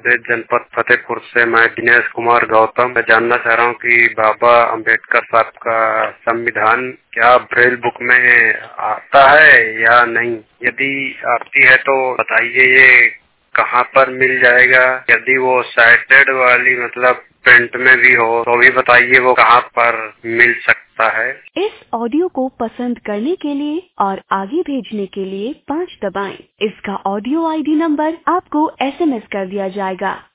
प्रदेश, जनपद फतेहपुर से मैं दिनेश कुमार गौतम। मैं जानना चाह रहा हूँ कि बाबा अम्बेडकर साहब का संविधान क्या ब्रेल बुक में आता है या नहीं? यदि आती है तो बताइए ये कहाँ पर मिल जाएगा? यदि वो साइटेड वाली मतलब प्रिंट में भी हो तो भी बताइए वो कहाँ पर मिल सकता है। इस ऑडियो को पसंद करने के लिए और आगे भेजने के लिए 5 दबाएं। इसका ऑडियो ID नंबर आपको SMS कर दिया जाएगा।